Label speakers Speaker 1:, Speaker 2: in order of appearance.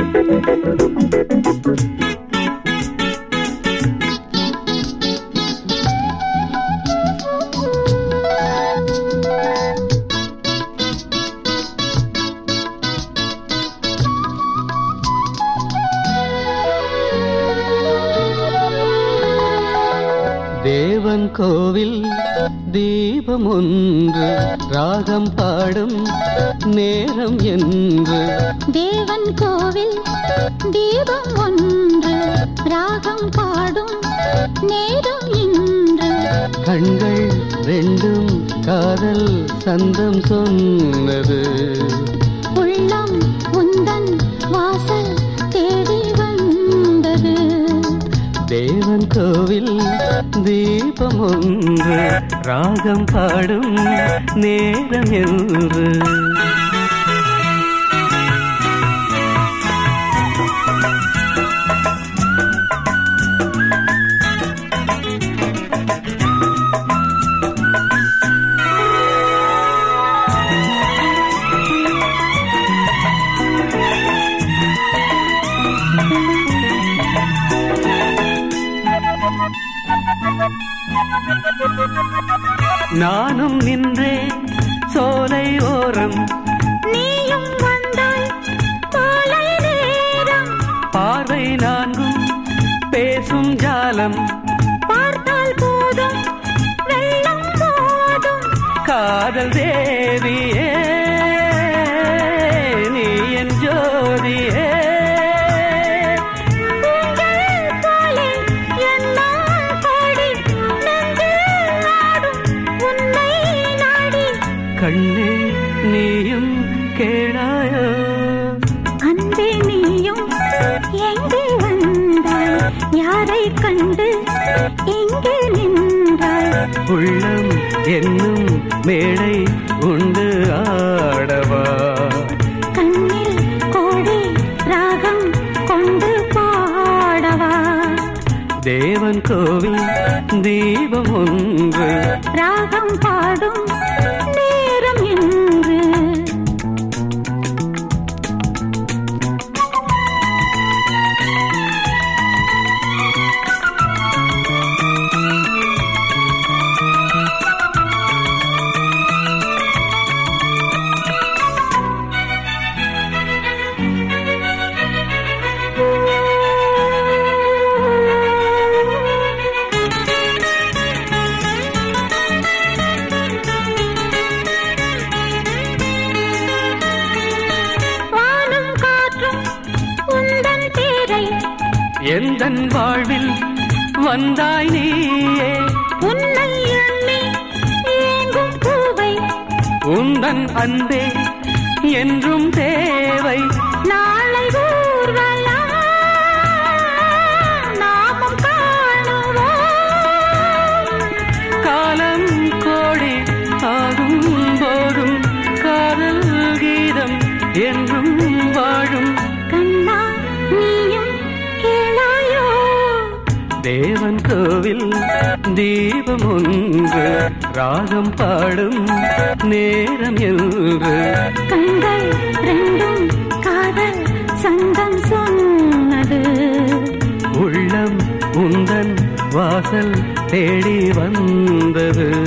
Speaker 1: தேவன் கோவில் தீபம் ஒன்று ராகம் பாடும் நேரம் என்று.
Speaker 2: தேவன் கோவில் தீபம் ஒன்று ராகம் பாடும் நேரம் இன்று.
Speaker 1: கண்கள் ரெண்டும் காதல் சந்தம் சொன்னது.
Speaker 2: உள்ளம் உந்தன் வாசல் தேடி வந்தது.
Speaker 1: தேவன் கோவில் தீபம் ஒன்று ராகம் பாடும் நேரம் என்று. நானும் நின்றேன் சோலை ஓரம்,
Speaker 2: நீயும் வந்தாய் மாலை நேரம்.
Speaker 1: பார்வை நான்கும் பேசும் ஜாலம்,
Speaker 2: பார்த்தால் போதும் வெள்ளம் போதும்.
Speaker 1: காதல் தேவியே நீ என் ஜோதியே. கண்ணே நீயும் கேளாயோ,
Speaker 2: அன்பே நீயும் எங்கே வந்தாய், யாரை கண்டு எங்கே நின்றாய்.
Speaker 1: உள்ளம் என்னும் மேடை உண்டு ஆடவா,
Speaker 2: கண்ணில் கோடி ராகம் கொண்டு பாடவா.
Speaker 1: தேவன் கோவில் தீபம் ஒன்று
Speaker 2: ராகம் பாடும் நேரம் என்று.
Speaker 1: எந்தன் வாழ்வில் வந்தாய் நீயே,
Speaker 2: உன்னை எண்ணி ஏங்கும் பூவை.
Speaker 1: உந்தன் அன்பே என்றும் தேவை.
Speaker 2: நாளை ஊர்வலம் நாமும் காணுவோம்.
Speaker 1: காலம் கோடி ஆகும் போதும் காதல் கீதம் என்றும் வாழும்.
Speaker 2: கண்ணா நீயும் கேளாயோ,
Speaker 1: தேவன் கோவில் தீபம் ஒன்று ராகம் பாடும் நேரம் என்று.
Speaker 2: கண்கள் ரெண்டும் காதல் சங்கம் சொன்னது.
Speaker 1: உள்ளம் உந்தன் வாசல் தேடி வந்தது.